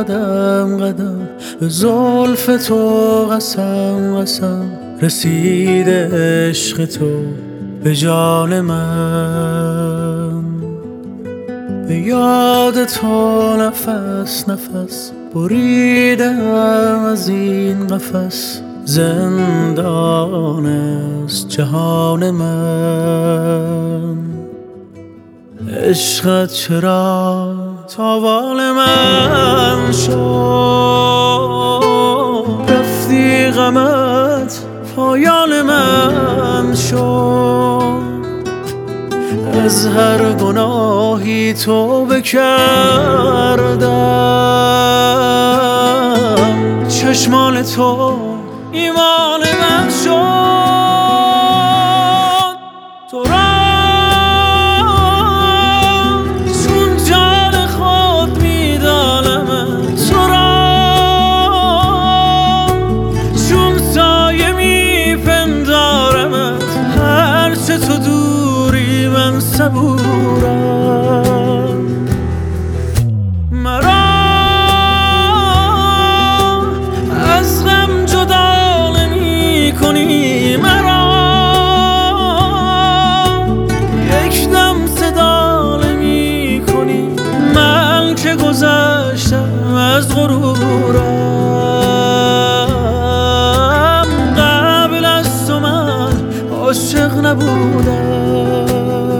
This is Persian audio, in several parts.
قدم قدم به زلف تو قسم قسم رسیده عشق تو به جان من. به یاد تو نفس نفس بریدم از این قفس، زندان است جهان من. عشقت چرا تاوان من شد، رفتی غمت پایان من شد. از هر گناهی توبه کردم، چشمان تو ایمان من شد. تو را چون جان خود میدانم، تو را چون سایه میپندارمت، هرچه تو دوری من صبورم. مرا از غم جدا نمی کنی، مرا یک دم صدا نمی کنی. من که گذشتم از غرورم، قبل از تو من عاشق نبودم.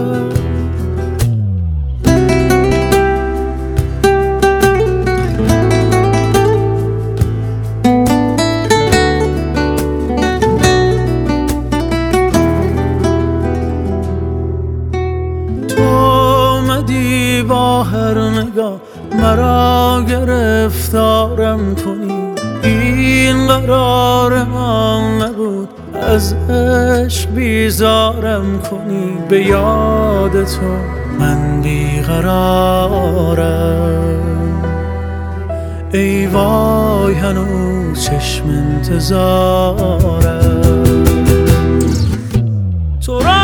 با هر نگاه مرا گرفتارم کنی، این قرار من نبود از عشق بیزارم کنی. به یاد تو من بیقرارم، ای وای هنوز چشم انتظارم. تو را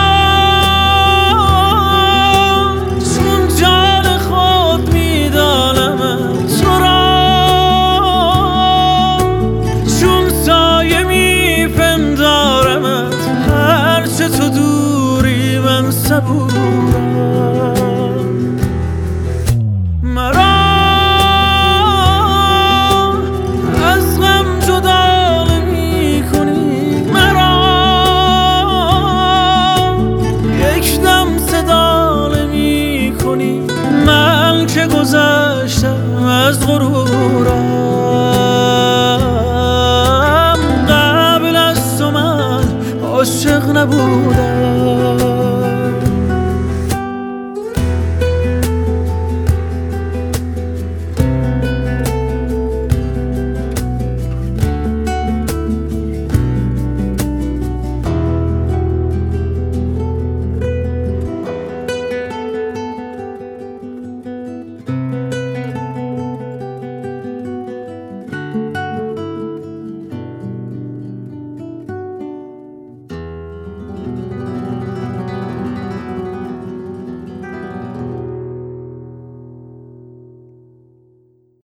تو دوری من صبور